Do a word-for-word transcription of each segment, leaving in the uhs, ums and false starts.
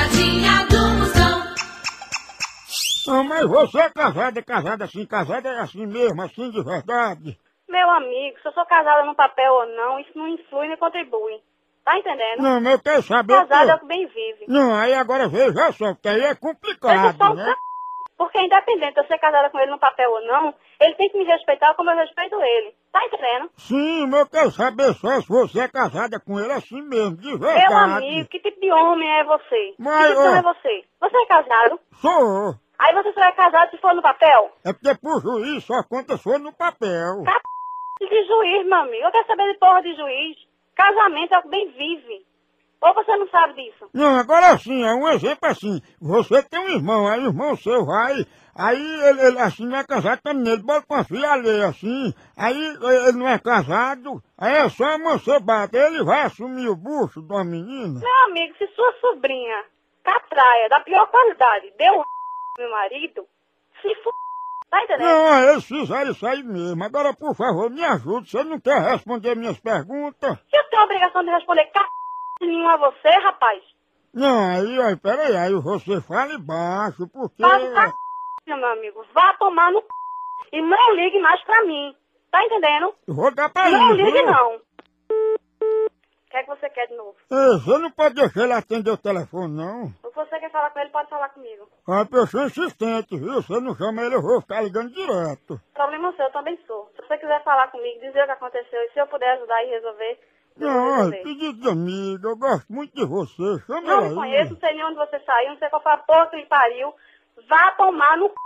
Pegadinha do Moção. Não, mas você é casada, é casada assim, casada é assim mesmo, assim de verdade? Meu amigo, se eu sou casada no papel ou não, isso não influi nem contribui. Tá entendendo? Não, mas eu quero saber Casada é o que... que bem vive. Não, aí agora veja só, porque aí é Eu complicado, sou um né? c... Porque independente de eu ser casada com ele no papel ou não, ele tem que me respeitar como eu respeito ele. Tá entendendo? Sim, mas eu quero saber só se você é casada com ele assim mesmo, de verdade. Meu amigo, que tipo de homem é você? Mas, que tipo de homem ó. é você? Você é casado? Sou. Aí você só é casado se for no papel? É porque pro juiz só conta se for no papel. Cap... de juiz, meu amigo. Eu quero saber de porra de juiz. Casamento é o que bem vive. Ou você não sabe disso? Não, agora assim, é um exemplo assim. Você tem um irmão, aí o irmão seu vai, aí ele, ele assim não é casado também, ele bota com a filha alheia assim, aí ele não é casado, aí é só amancebado, ele vai assumir o bucho de uma menina. Meu amigo, se sua sobrinha, catraia, da pior qualidade, deu meu marido, se f... Tá entendendo? Não, eles fizeram isso aí mesmo. Agora, por favor, me ajude, você não quer responder minhas perguntas? Eu tenho a obrigação de responder c... nenhum a você, rapaz. Não, aí, aí, peraí, aí você fale baixo, porque... Faz o c... meu amigo. Vá tomar no c... e não ligue mais pra mim. Tá entendendo? Eu vou dar pra Não ele, ligue, viu? não. O que é que você quer de novo? Ei, você não pode deixar ele atender o telefone, não. O que você quer falar com ele, pode falar comigo. Ah, eu sou insistente, viu? Você não chama ele, eu vou ficar ligando direto. Problema seu, eu também sou. Se você quiser falar comigo, dizer o que aconteceu, e se eu puder ajudar e resolver, eu vou Não, resolver. pedido de amigo, eu gosto muito de você, chama Não ele me aí. conheço, não sei nem onde você saiu, não sei qual foi a porra que lhe pariu. Vá tomar no c...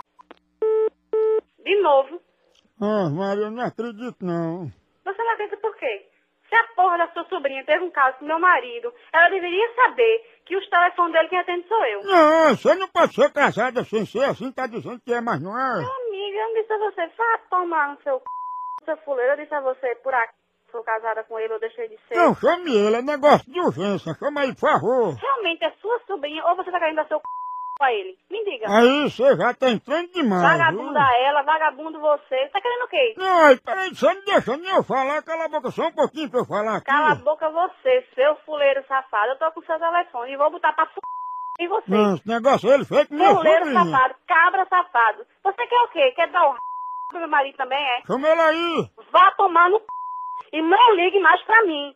De novo. Ah, Maria, eu não acredito não. Você não acredita por quê? Se a porra da sua sobrinha teve um caso com meu marido, ela deveria saber que os telefones dele quem atende sou eu. Não, você não pode ser casada sem ser assim, tá dizendo que é, mas não é. Meu amigo, eu não disse a você, vá tomar no seu c... seu fuleiro. Eu disse a você, por aqui, sou casada com ele ou deixei de ser. Não, chame ele, é negócio de urgência, chama aí, por favor. Realmente é sua sobrinha ou você tá querendo dar seu c... a ele? Me diga. Aí você já tá entrando demais, Vagabunda viu? ela, vagabundo você. Você tá querendo o quê? Não, aí, peraí, você não deixa nem eu falar, cala a boca só um pouquinho pra eu falar aqui. Cala a boca você, seu fuleiro safado. Eu tô com seu telefone e vou botar pra f... em você. Não, esse negócio ele fez com minha Fuleiro sobrinha. safado, cabra safado. Você quer o quê? Quer dar o r... pro meu marido também, é? Chama ele aí. Vá tomar no c... e não ligue mais pra mim.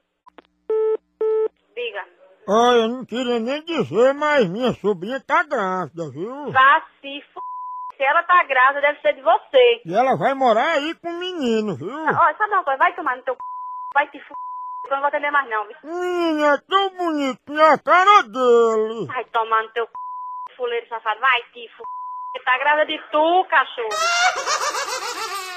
Diga. Olha, eu não queria nem dizer, mas minha sobrinha tá grávida, viu? Vá se f... Se ela tá grávida, deve ser de você. E ela vai morar aí com o menino, viu? Olha, sabe uma coisa? Vai tomar no teu c... Vai te f... Eu não vou atender mais não, viu? Menino, é tão bonitinho a cara dele. Vai tomar no teu c... fuleiro safado. Vai te f... Você tá grávida de tu, cachorro.